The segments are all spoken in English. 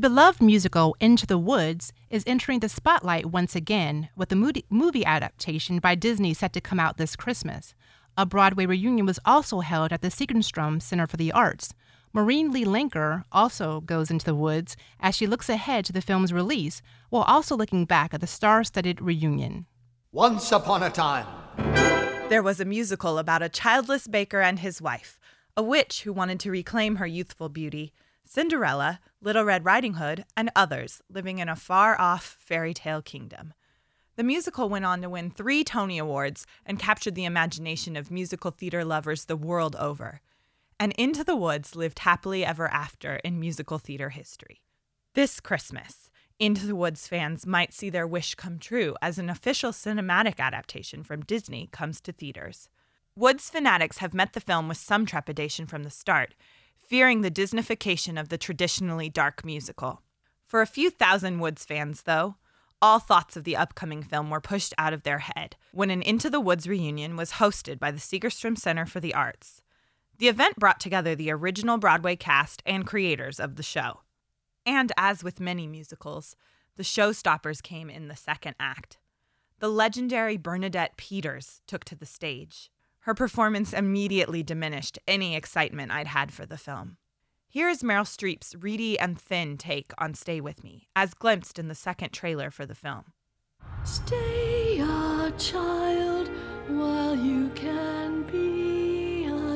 beloved musical Into the Woods is entering the spotlight once again with a movie adaptation by Disney set to come out this Christmas. A Broadway reunion was also held at the Segerstrom Center for the Arts. Maureen Lee Linker also goes into the woods as she looks ahead to the film's release, while also looking back at the star-studded reunion. Once upon a time, there was a musical about a childless baker and his wife, a witch who wanted to reclaim her youthful beauty, Cinderella, Little Red Riding Hood, and others living in a far-off fairy tale kingdom. The musical went on to win 3 Tony Awards and captured the imagination of musical theater lovers the world over. And Into the Woods lived happily ever after in musical theater history. This Christmas, Into the Woods fans might see their wish come true as an official cinematic adaptation from Disney comes to theaters. Woods fanatics have met the film with some trepidation from the start, fearing the Disneyfication of the traditionally dark musical. For a few thousand Woods fans, though, all thoughts of the upcoming film were pushed out of their head when an Into the Woods reunion was hosted by the Segerstrom Center for the Arts. The event brought together the original Broadway cast and creators of the show. And as with many musicals, the showstoppers came in the second act. The legendary Bernadette Peters took to the stage. Her performance immediately diminished any excitement I'd had for the film. Here is Meryl Streep's reedy and thin take on Stay With Me, as glimpsed in the second trailer for the film. Stay a child while you can be a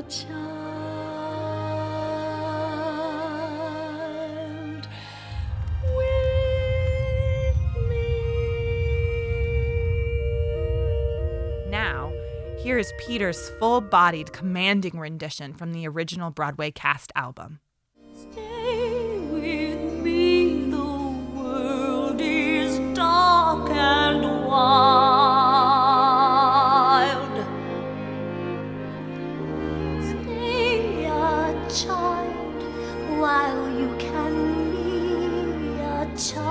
child with me. Now, here is Peters' full-bodied, commanding rendition from the original Broadway cast album. Stay with me, the world is dark and wild. Stay a child while you can be a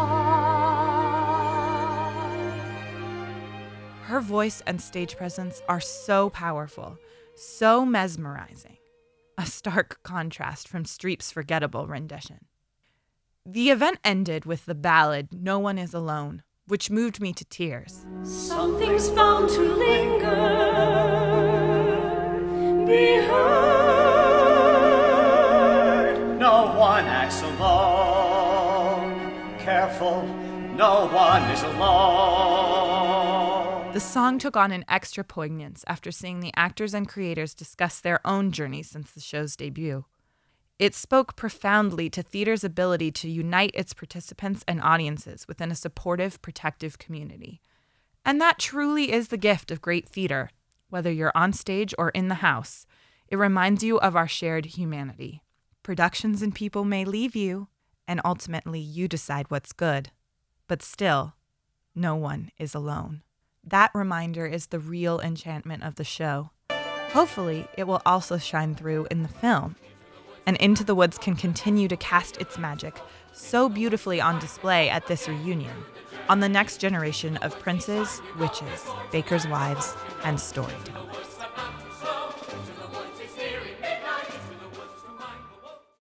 child. Her voice and stage presence are so powerful, so mesmerizing. A stark contrast from Streep's forgettable rendition. The event ended with the ballad No One Is Alone, which moved me to tears. Something's bound to linger, be heard. no one acts alone. Careful, no one is alone. The song took on an extra poignance after seeing the actors and creators discuss their own journeys since the show's debut. It spoke profoundly to theater's ability to unite its participants and audiences within a supportive, protective community. And that truly is the gift of great theater. Whether you're on stage or in the house, it reminds you of our shared humanity. Productions and people may leave you, and ultimately you decide what's good. But still, no one is alone. That reminder is the real enchantment of the show. Hopefully, it will also shine through in the film. And Into the Woods can continue to cast its magic so beautifully on display at this reunion, on the next generation of princes, witches, bakers' wives, and storytellers.